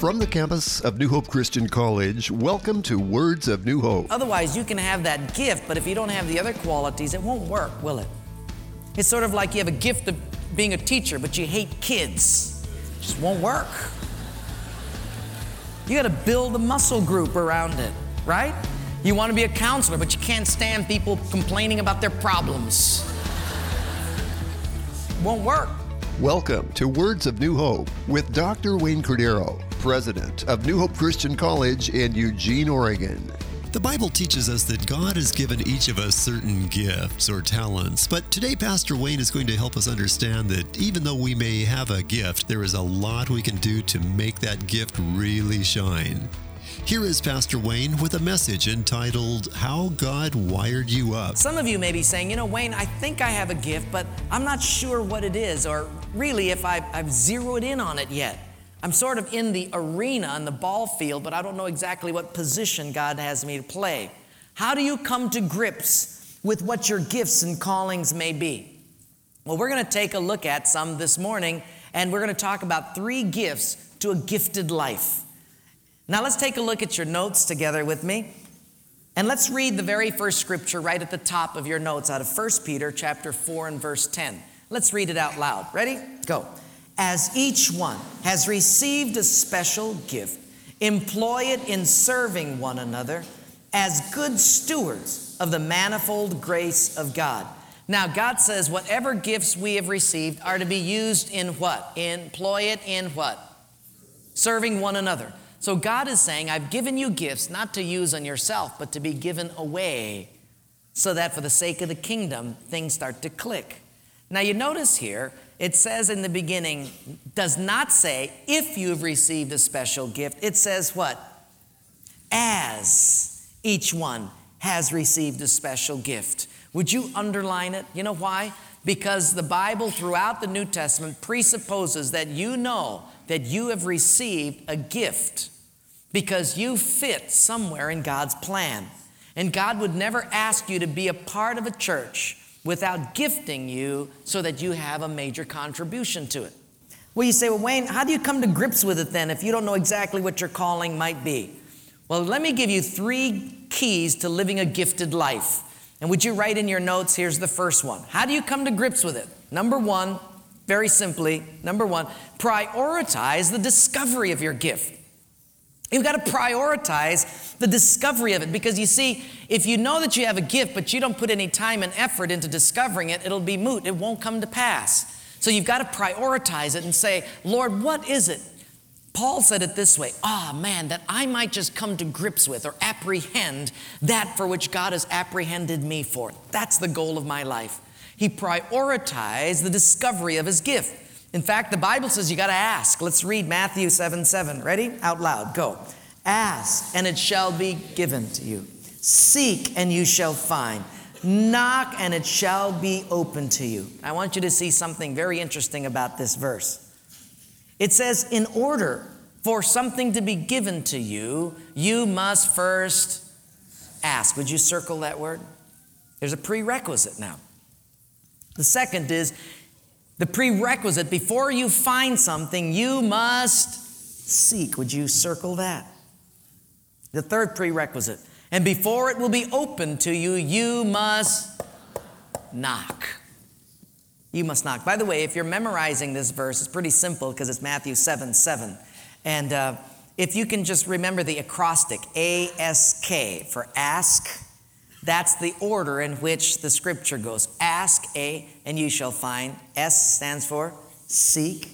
From the campus of New Hope Christian College, welcome to Words of New Hope. Otherwise, you can have that gift, but if you don't have the other qualities, it won't work, will it? It's sort of like you have a gift of being a teacher, but you hate kids. It just won't work. You got to build a muscle group around it, right? You want to be a counselor, but you can't stand people complaining about their problems. It won't work. Welcome to Words of New Hope with Dr. Wayne Cordero, President of New Hope Christian College in Eugene, Oregon. The Bible teaches us that God has given each of us certain gifts or talents, but today Pastor Wayne is going to help us understand that even though we may have a gift, there is a lot we can do to make that gift really shine. Here is Pastor Wayne with a message entitled, How God Wired You Up. Some of you may be saying, Wayne, I think I have a gift, but I'm not sure what it is, or really if I've zeroed in on it yet. I'm sort of in the arena, in the ball field, but I don't know exactly what position God has me to play. How do you come to grips with what your gifts and callings may be? Well, we're going to take a look at some this morning, and we're going to talk about 3 gifts to a gifted life. Now let's take a look at your notes together with me. And let's read the very first scripture right at the top of your notes out of 1 Peter chapter 4 and verse 10. Let's read it out loud. Ready? Go. As each one has received a special gift, employ it in serving one another as good stewards of the manifold grace of God. Now, God says whatever gifts we have received are to be used in what? Employ it in what? Serving one another. So God is saying, I've given you gifts not to use on yourself, but to be given away so that for the sake of the kingdom, things start to click. Now you notice here, it says in the beginning, does not say if you've received a special gift. It says what? As each one has received a special gift. Would you underline it? You know why? Because the Bible throughout the New Testament presupposes that you know that you have received a gift because you fit somewhere in God's plan. And God would never ask you to be a part of a church without gifting you so that you have a major contribution to it. Well, you say, well, Wayne, how do you come to grips with it then if you don't know exactly what your calling might be? Well, let me give you 3 keys to living a gifted life. And would you write in your notes, here's the first one. How do you come to grips with it? Number 1, very simply, number 1, prioritize the discovery of your gift. You've got to prioritize the discovery of it because you see, if you know that you have a gift, but you don't put any time and effort into discovering it, it'll be moot. It won't come to pass. So you've got to prioritize it and say, Lord, what is it? Paul said it this way, man, that I might just come to grips with or apprehend that for which God has apprehended me for. That's the goal of my life. He prioritized the discovery of his gift. In fact, the Bible says you got to ask. Let's read Matthew 7:7. Ready? Out loud. Go. Ask, and it shall be given to you. Seek, and you shall find. Knock, and it shall be open to you. I want you to see something very interesting about this verse. It says, in order for something to be given to you, you must first ask. Would you circle that word? There's a prerequisite now. The second is, the prerequisite, before you find something, you must seek. Would you circle that? The third prerequisite, and before it will be open to you, you must knock. You must knock. By the way, if you're memorizing this verse, it's pretty simple because it's Matthew 7:7. And if you can just remember the acrostic, ASK, for ask, that's the order in which the scripture goes. Ask, A, and you shall find. S stands for seek.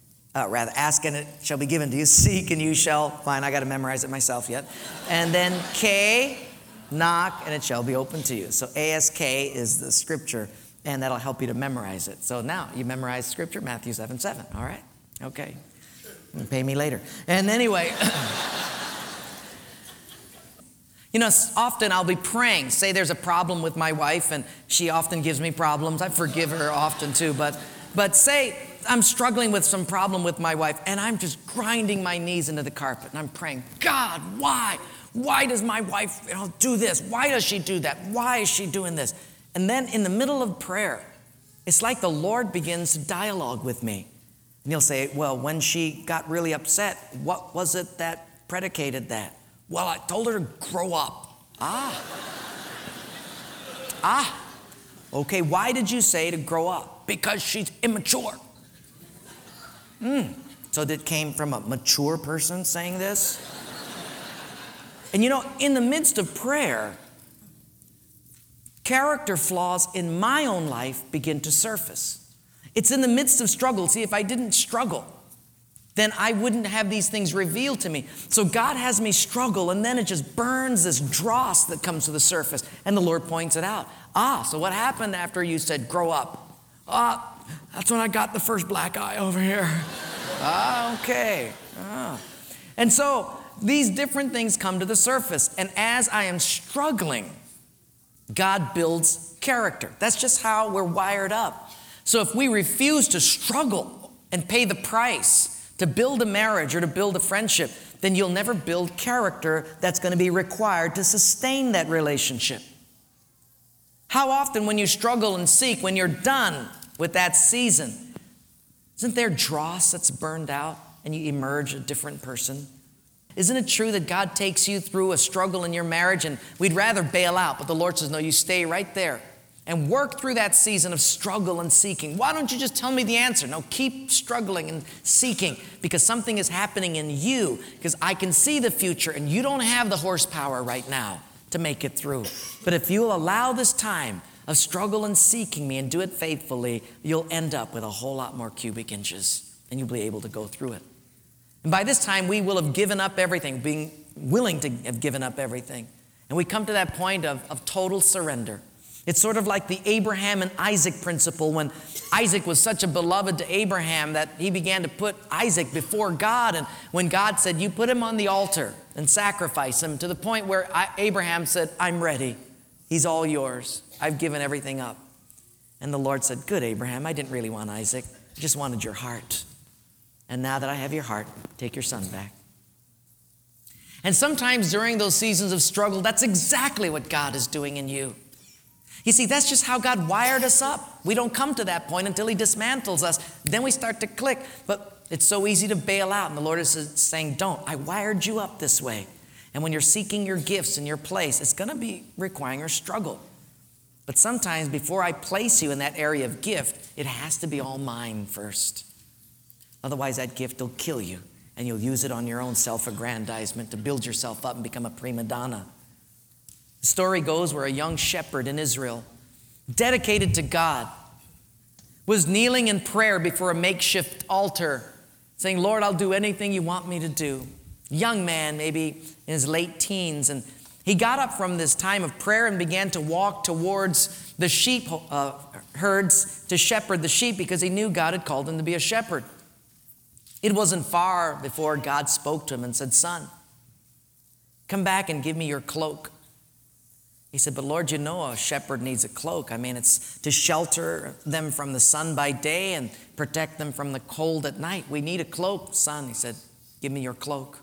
Ask and it shall be given to you. Seek and you shall find. I got to memorize it myself yet. And then K, knock, and it shall be open to you. So ASK is the scripture, and that'll help you to memorize it. So now you memorize scripture, Matthew 7:7. All right? Okay. You can pay me later. And anyway... often I'll be praying. Say there's a problem with my wife, and she often gives me problems. I forgive her often too, but say I'm struggling with some problem with my wife, and I'm just grinding my knees into the carpet, and I'm praying, God, why? Why does my wife do this? Why does she do that? Why is she doing this? And then in the middle of prayer, it's like the Lord begins to dialogue with me. And he'll say, well, when she got really upset, what was it that predicated that? Well, I told her to grow up. Okay, why did you say to grow up? Because she's immature. So that came from a mature person saying this? And you know, in the midst of prayer, character flaws in my own life begin to surface. It's in the midst of struggle. See, if I didn't struggle, then I wouldn't have these things revealed to me. So God has me struggle, and then it just burns this dross that comes to the surface, and the Lord points it out. So what happened after you said, grow up? That's when I got the first black eye over here. Okay. And so these different things come to the surface, and as I am struggling, God builds character. That's just how we're wired up. So if we refuse to struggle and pay the price to build a marriage or to build a friendship, then you'll never build character that's going to be required to sustain that relationship. How often when you struggle and seek, when you're done with that season, isn't there dross that's burned out and you emerge a different person? Isn't it true that God takes you through a struggle in your marriage and we'd rather bail out, but the Lord says, no, you stay right there and work through that season of struggle and seeking. Why don't you just tell me the answer? No, keep struggling and seeking because something is happening in you because I can see the future and you don't have the horsepower right now to make it through. But if you'll allow this time of struggle and seeking me and do it faithfully, you'll end up with a whole lot more cubic inches and you'll be able to go through it. And by this time, we will have given up everything, being willing to have given up everything. And we come to that point of total surrender. It's sort of like the Abraham and Isaac principle when Isaac was such a beloved to Abraham that he began to put Isaac before God. And when God said, you put him on the altar and sacrifice him, to the point where Abraham said, I'm ready. He's all yours. I've given everything up. And the Lord said, good, Abraham, I didn't really want Isaac. I just wanted your heart. And now that I have your heart, take your son back. And sometimes during those seasons of struggle, that's exactly what God is doing in you. You see, that's just how God wired us up. We don't come to that point until he dismantles us. Then we start to click. But it's so easy to bail out. And the Lord is saying, don't. I wired you up this way. And when you're seeking your gifts in your place, it's going to be requiring a struggle. But sometimes before I place you in that area of gift, it has to be all mine first. Otherwise, that gift will kill you. And you'll use it on your own self-aggrandizement to build yourself up and become a prima donna. The story goes where a young shepherd in Israel, dedicated to God, was kneeling in prayer before a makeshift altar, saying, Lord, I'll do anything you want me to do. Young man, maybe in his late teens, and he got up from this time of prayer and began to walk towards the sheep herds to shepherd the sheep because he knew God had called him to be a shepherd. It wasn't far before God spoke to him and said, son, come back and give me your cloak. He said, but Lord, you know a shepherd needs a cloak. I mean, it's to shelter them from the sun by day and protect them from the cold at night. We need a cloak, son. He said, give me your cloak.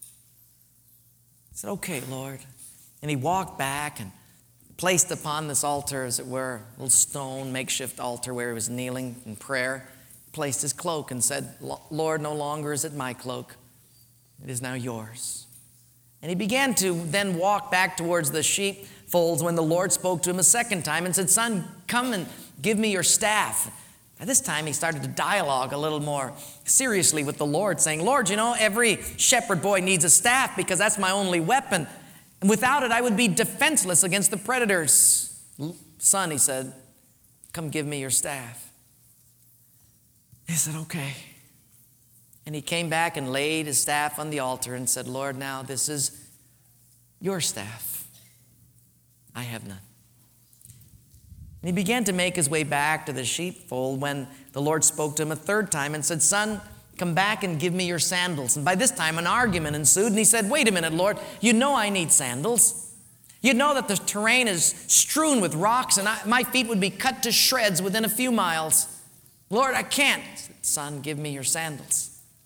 He said, okay, Lord. And he walked back and placed upon this altar, as it were, a little stone makeshift altar where he was kneeling in prayer, placed his cloak and said, Lord, no longer is it my cloak. It is now yours. And he began to then walk back towards the sheepfolds when the Lord spoke to him a second time and said, son, come and give me your staff. By this time, he started to dialogue a little more seriously with the Lord, saying, Lord, you know, every shepherd boy needs a staff because that's my only weapon. And without it, I would be defenseless against the predators. Son, he said, come give me your staff. He said, okay. And he came back and laid his staff on the altar and said, Lord, now this is your staff. I have none. And he began to make his way back to the sheepfold when the Lord spoke to him a third time and said, son, come back and give me your sandals. And by this time, an argument ensued. And he said, wait a minute, Lord, you know I need sandals. You know that the terrain is strewn with rocks and my feet would be cut to shreds within a few miles. Lord, I can't. He said, son, give me your sandals.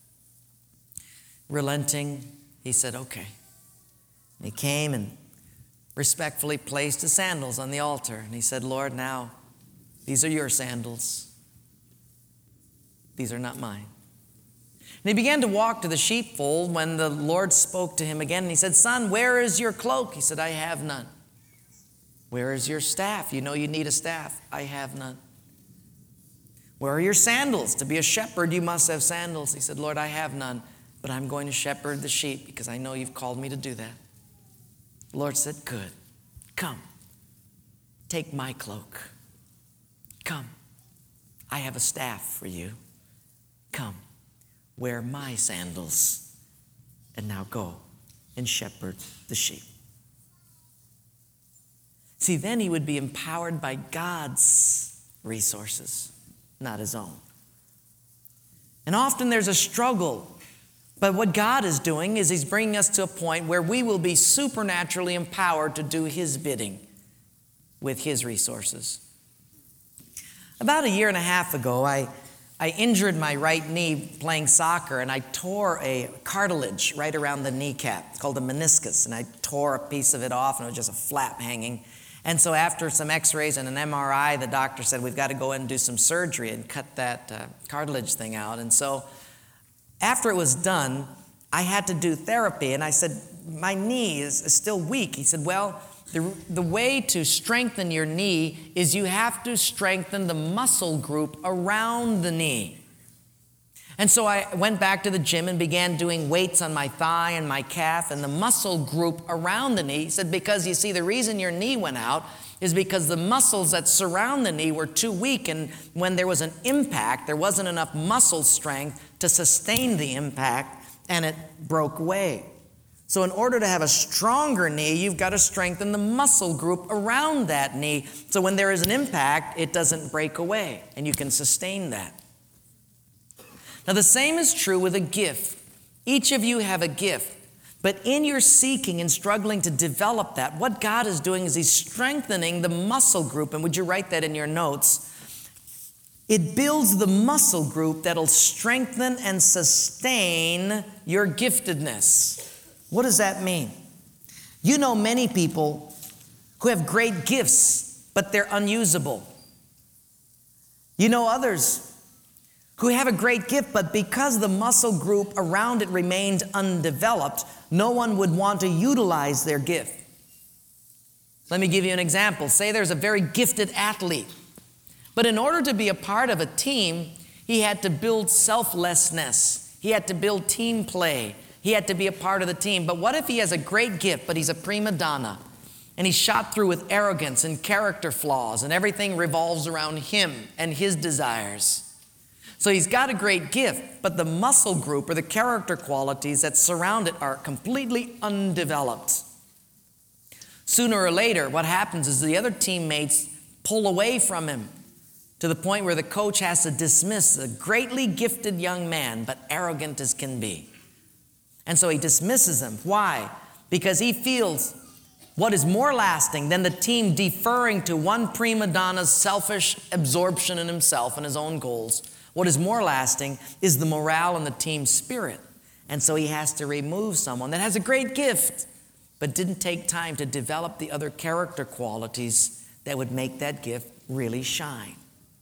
Relenting, he said, okay. And he came and respectfully placed his sandals on the altar. And he said, Lord, now, these are your sandals. These are not mine. And he began to walk to the sheepfold when the Lord spoke to him again. And he said, "Son, where is your cloak?" He said, "I have none." "Where is your staff? You know you need a staff." "I have none." "Where are your sandals? To be a shepherd, you must have sandals." He said, "Lord, I have none, but I'm going to shepherd the sheep because I know you've called me to do that." The Lord said, "Good. Come. Take my cloak. Come. I have a staff for you. Come. Wear my sandals. And now go and shepherd the sheep." See, then he would be empowered by God's resources, not his own. And often there's a struggle. But what God is doing is he's bringing us to a point where we will be supernaturally empowered to do his bidding with his resources. About a year and a half ago, I injured my right knee playing soccer, and I tore a cartilage right around the kneecap. It's called a meniscus, and I tore a piece of it off, and it was just a flap hanging. And so after some x-rays and an MRI, the doctor said, "We've got to go in and do some surgery and cut that cartilage thing out." And so after it was done, I had to do therapy, and I said, "My knee is still weak." He said, "Well, the way to strengthen your knee is you have to strengthen the muscle group around the knee." And so I went back to the gym and began doing weights on my thigh and my calf and the muscle group around the knee. He said, "Because you see, the reason your knee went out is because the muscles that surround the knee were too weak, and when there was an impact, there wasn't enough muscle strength to sustain the impact, and it broke away. So in order to have a stronger knee, you've got to strengthen the muscle group around that knee, so when there is an impact, it doesn't break away, and you can sustain that." Now, the same is true with a gift. Each of you have a gift. But in your seeking and struggling to develop that, what God is doing is he's strengthening the muscle group. And would you write that in your notes? It builds the muscle group that'll strengthen and sustain your giftedness. What does that mean? You know many people who have great gifts, but they're unusable. You know others who have a great gift, but because the muscle group around it remains undeveloped, no one would want to utilize their gift. Let me give you an example. Say there's a very gifted athlete, but in order to be a part of a team, he had to build selflessness. He had to build team play. He had to be a part of the team. But what if he has a great gift, but he's a prima donna, and he's shot through with arrogance and character flaws, and everything revolves around him and his desires? So he's got a great gift, but the muscle group or the character qualities that surround it are completely undeveloped. Sooner or later, what happens is the other teammates pull away from him to the point where the coach has to dismiss a greatly gifted young man, but arrogant as can be. And so he dismisses him. Why? Because he feels what is more lasting than the team deferring to one prima donna's selfish absorption in himself and his own goals. What is more lasting is the morale and the team spirit. And so he has to remove someone that has a great gift, but didn't take time to develop the other character qualities that would make that gift really shine.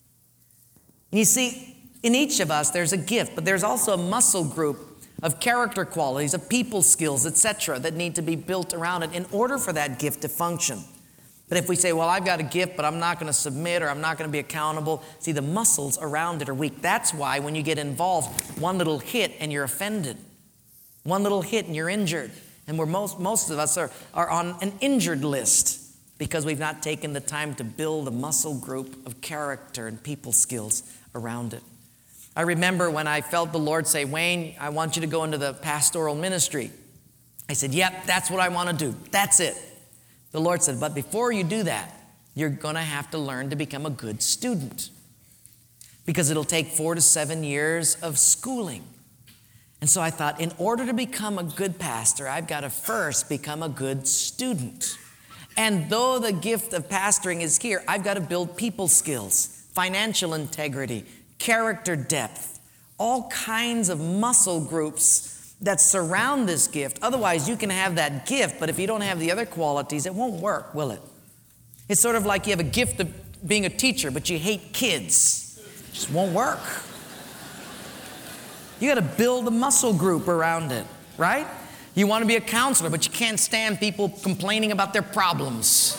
And you see, in each of us, there's a gift, but there's also a muscle group of character qualities, of people skills, etc., that need to be built around it in order for that gift to function. But if we say, "Well, I've got a gift, but I'm not going to submit or I'm not going to be accountable," see, the muscles around it are weak. That's why when you get involved, one little hit and you're offended. One little hit and you're injured. And we're most of us are on an injured list because we've not taken the time to build a muscle group of character and people skills around it. I remember when I felt the Lord say, "Wayne, I want you to go into the pastoral ministry." I said, "Yep, that's what I want to do. That's it." The Lord said, "But before you do that, you're going to have to learn to become a good student, because it'll take 4 to 7 years of schooling." And so I thought, in order to become a good pastor, I've got to first become a good student. And though the gift of pastoring is here, I've got to build people skills, financial integrity, character depth, all kinds of muscle groups that surround this gift. Otherwise, you can have that gift, but if you don't have the other qualities, it won't work, will it? It's sort of like you have a gift of being a teacher, but you hate kids. It just won't work. You got to build a muscle group around it, right? You want to be a counselor, but you can't stand people complaining about their problems.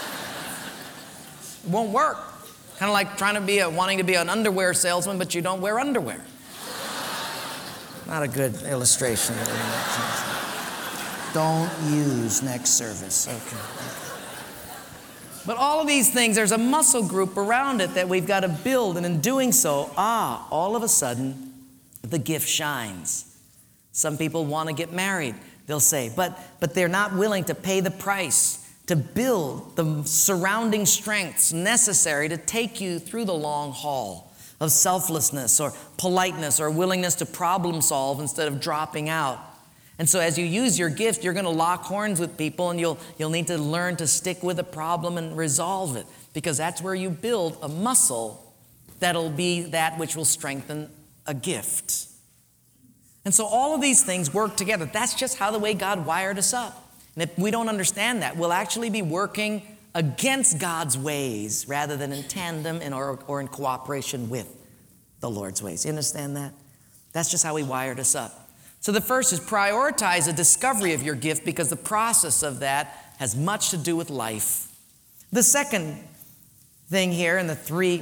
It won't work. Kind of like wanting to be an underwear salesman, but you don't wear underwear. Not a good illustration. Don't use next service. Okay. But all of these things, there's a muscle group around it that we've got to build. And in doing so, all of a sudden, the gift shines. Some people want to get married, they'll say, but they're not willing to pay the price to build the surrounding strengths necessary to take you through the long haul of selflessness or politeness or willingness to problem solve instead of dropping out. And so as you use your gift, you're going to lock horns with people, and you'll need to learn to stick with a problem and resolve it, because that's where you build a muscle that'll be that which will strengthen a gift. And so all of these things work together. That's just how the way God wired us up. And if we don't understand that, we'll actually be working against God's ways rather than in tandem or in cooperation with the Lord's ways. You understand that? That's just how He wired us up. So the first is prioritize the discovery of your gift, because the process of that has much to do with life. The second thing here in the 3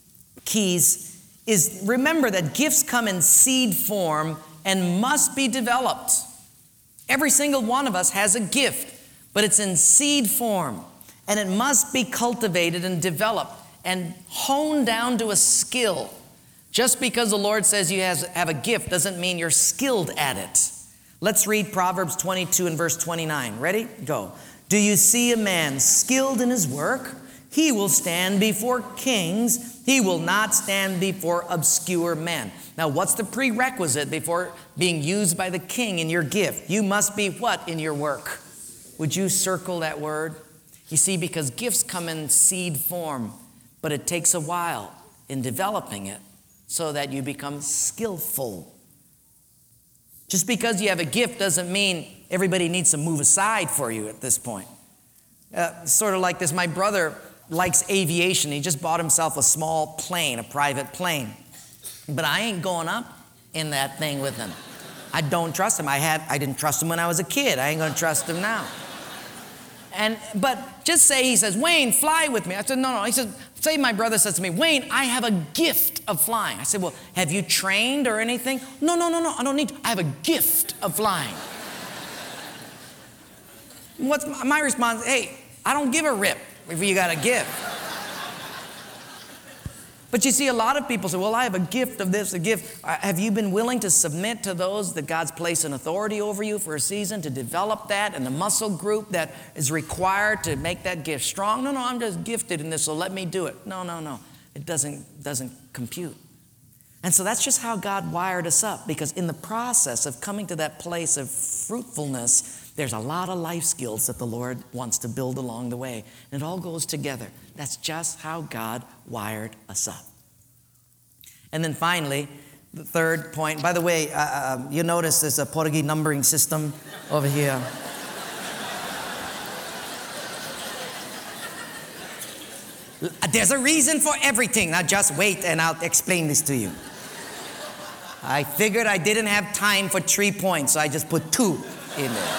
keys is remember that gifts come in seed form and must be developed. Every single one of us has a gift, but it's in seed form, and it must be cultivated and developed and honed down to a skill. Just because the Lord says you have a gift doesn't mean you're skilled at it. Let's read Proverbs 22 and verse 29. Ready? Go. Do you see a man skilled in his work? He will stand before kings. He will not stand before obscure men. Now, what's the prerequisite before being used by the king in your gift? You must be what in your work? Would you circle that word? You see, because gifts come in seed form, but it takes a while in developing it so that you become skillful. Just because you have a gift doesn't mean everybody needs to move aside for you at this point. Sort of like this, my brother likes aviation. He just bought himself a small plane, a private plane. But I ain't going up in that thing with him. I don't trust him. I didn't trust him when I was a kid. I ain't going to trust him now. But just say he says, Wayne, fly with me. I said, no. He said, say my brother says to me, Wayne, I have a gift of flying. I said, well, have you trained or anything? No, I don't need to. I have a gift of flying. What's my response? Hey, I don't give a rip if you got a gift. But you see, a lot of people say, well, I have a gift of this, a gift. Have you been willing to submit to those that God's placed in authority over you for a season to develop that and the muscle group that is required to make that gift strong? No, I'm just gifted in this, so let me do it. No. It doesn't compute. And so that's just how God wired us up, because in the process of coming to that place of fruitfulness, there's a lot of life skills that the Lord wants to build along the way. And it all goes together. That's just how God wired us up. And then finally, the third point. By the way, you notice there's a Portuguese numbering system over here. There's a reason for everything. Now just wait and I'll explain this to you. I figured I didn't have time for 3 points, so I just put 2 in there.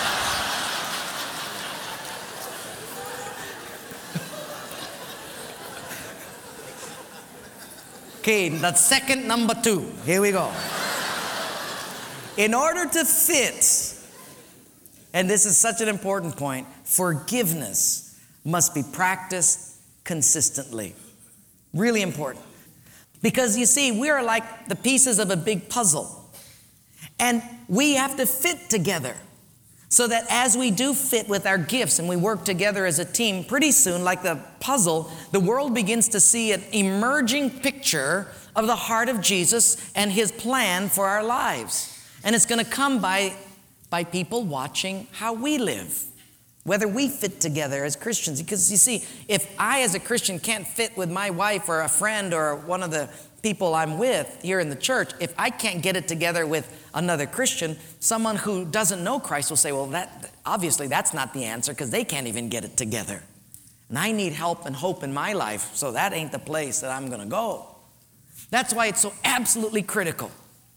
Okay, the second number 2. Here we go. In order to fit, and this is such an important point, forgiveness must be practiced consistently. Really important. Because you see, we are like the pieces of a big puzzle. And we have to fit together. So that as we do fit with our gifts and we work together as a team, pretty soon, like the puzzle, the world begins to see an emerging picture of the heart of Jesus and His plan for our lives. And it's going to come by people watching how we live, whether we fit together as Christians. Because you see, if I as a Christian can't fit with my wife or a friend or one of the people I'm with here in the church, if I can't get it together with another Christian, someone who doesn't know Christ will say, well, obviously that's not the answer, because they can't even get it together. And I need help and hope in my life, so that ain't the place that I'm going to go. That's why it's so absolutely critical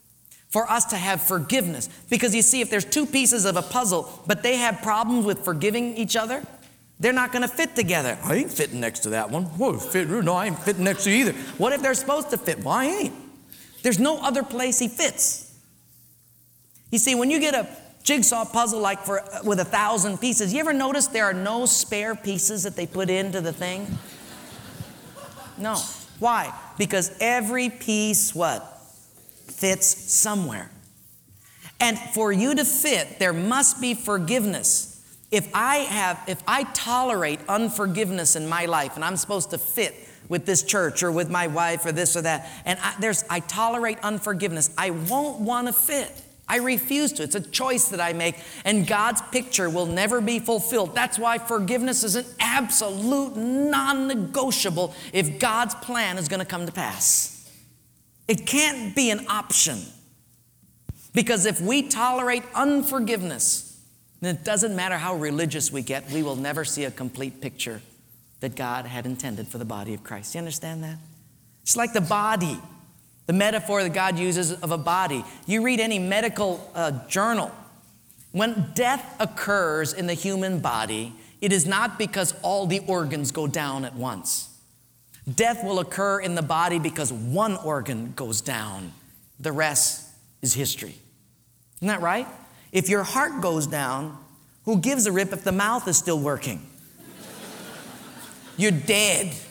for us to have forgiveness. Because you see, if there's two pieces of a puzzle, but they have problems with forgiving each other, they're not going to fit together. I ain't fitting next to that one. Whoa, no, I ain't fitting next to you either. What if they're supposed to fit? Well, I ain't. There's no other place he fits. You see, when you get a jigsaw puzzle with 1,000 pieces, you ever notice there are no spare pieces that they put into the thing? No. Why? Because every piece, what? Fits somewhere. And for you to fit, there must be forgiveness. If I tolerate unforgiveness in my life, and I'm supposed to fit with this church or with my wife or this or that, and I tolerate unforgiveness, I won't want to fit. I refuse to. It's a choice that I make, and God's picture will never be fulfilled. That's why forgiveness is an absolute non-negotiable if God's plan is going to come to pass. It can't be an option. Because if we tolerate unforgiveness, then it doesn't matter how religious we get, we will never see a complete picture that God had intended for the body of Christ. You understand that? It's like the body, the metaphor that God uses of a body. You read any medical journal. When death occurs in the human body, it is not because all the organs go down at once. Death will occur in the body because one organ goes down. The rest is history. Isn't that right? If your heart goes down, who gives a rip if the mouth is still working? You're dead. Isn't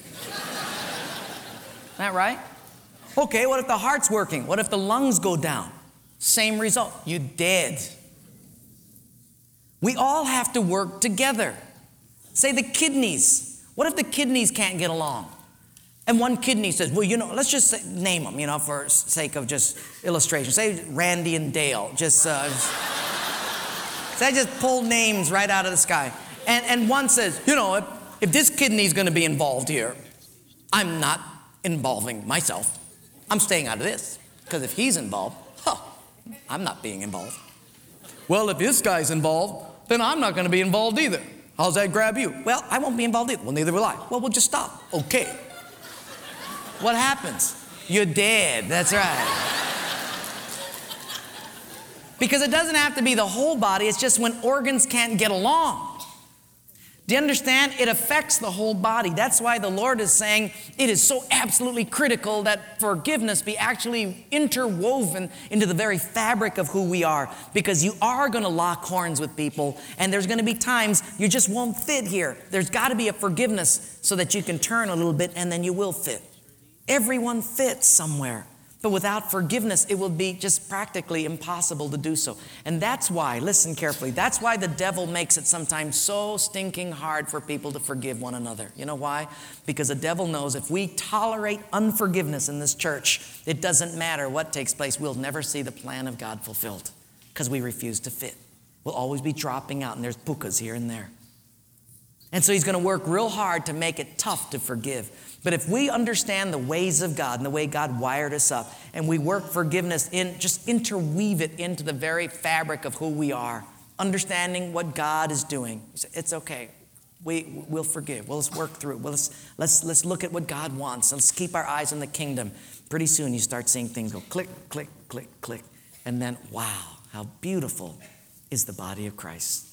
that right? Okay, what if the heart's working? What if the lungs go down? Same result. You're dead. We all have to work together. Say the kidneys. What if the kidneys can't get along? And one kidney says, well, let's just name them, for sake of just illustration. Say Randy and Dale. So I just pulled names right out of the sky. And one says, if this kidney's going to be involved here, I'm not involving myself. I'm staying out of this. Because if he's involved, I'm not being involved. Well, if this guy's involved, then I'm not going to be involved either. How's that grab you? Well, I won't be involved either. Well, neither will I. Well, we'll just stop. Okay. What happens? You're dead. That's right. Because it doesn't have to be the whole body. It's just when organs can't get along. Do you understand? It affects the whole body. That's why the Lord is saying it is so absolutely critical that forgiveness be actually interwoven into the very fabric of who we are. Because you are going to lock horns with people, and there's going to be times you just won't fit here. There's got to be a forgiveness so that you can turn a little bit, and then you will fit. Everyone fits somewhere. But without forgiveness, it will be just practically impossible to do so. And that's why, listen carefully, that's why the devil makes it sometimes so stinking hard for people to forgive one another. You know why? Because the devil knows if we tolerate unforgiveness in this church, it doesn't matter what takes place. We'll never see the plan of God fulfilled because we refuse to fit. We'll always be dropping out, and there's pukas here and there. And so he's going to work real hard to make it tough to forgive. But if we understand the ways of God and the way God wired us up, and we work forgiveness just interweave it into the very fabric of who we are, understanding what God is doing, it's okay. We'll forgive. Let's work through it. Let's look at what God wants. Let's keep our eyes on the kingdom. Pretty soon you start seeing things go click, click, click, click. And then, wow, how beautiful is the body of Christ.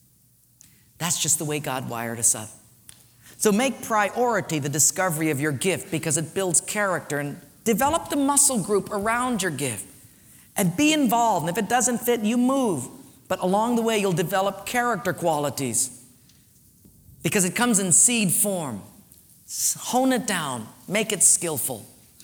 That's just the way God wired us up. So make priority the discovery of your gift because it builds character, and develop the muscle group around your gift and be involved. And if it doesn't fit, you move. But along the way, you'll develop character qualities because it comes in seed form. Hone it down, make it skillful.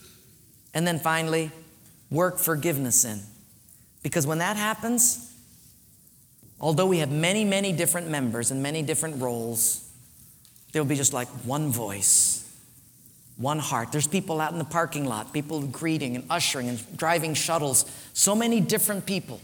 And then finally, work forgiveness in. Because when that happens, although we have many, many different members and many different roles, there will be just like one voice, one heart. There's people out in the parking lot, people greeting and ushering and driving shuttles, so many different people.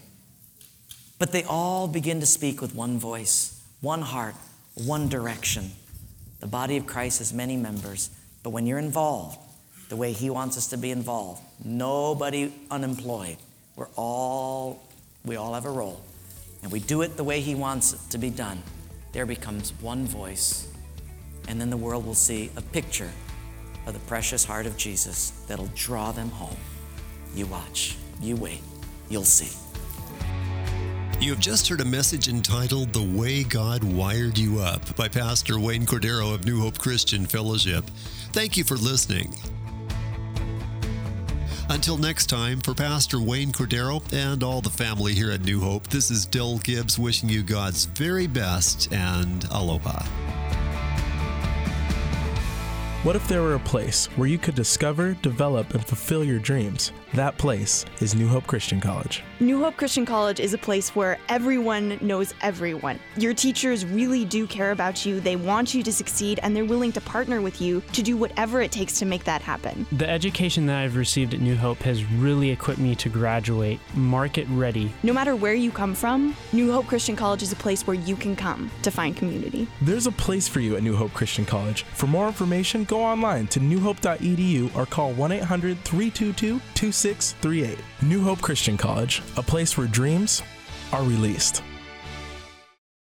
But they all begin to speak with one voice, one heart, one direction. The body of Christ has many members, but when you're involved the way he wants us to be involved, nobody unemployed. We all have a role. And we do it the way he wants it to be done. There becomes one voice. And then the world will see a picture of the precious heart of Jesus that'll draw them home. You watch. You wait. you'll see. You have just heard a message entitled The Way God Wired You Up by Pastor Wayne Cordero of New Hope Christian Fellowship. Thank you for listening. Until next time, for Pastor Wayne Cordero and all the family here at New Hope, this is Dill Gibbs wishing you God's very best and aloha. What if there were a place where you could discover, develop, and fulfill your dreams? That place is New Hope Christian College. New Hope Christian College is a place where everyone knows everyone. Your teachers really do care about you, they want you to succeed, and they're willing to partner with you to do whatever it takes to make that happen. The education that I've received at New Hope has really equipped me to graduate market ready. No matter where you come from, New Hope Christian College is a place where you can come to find community. There's a place for you at New Hope Christian College. For more information, go online to newhope.edu or call 1-800-322-2638. New Hope Christian College, a place where dreams are released.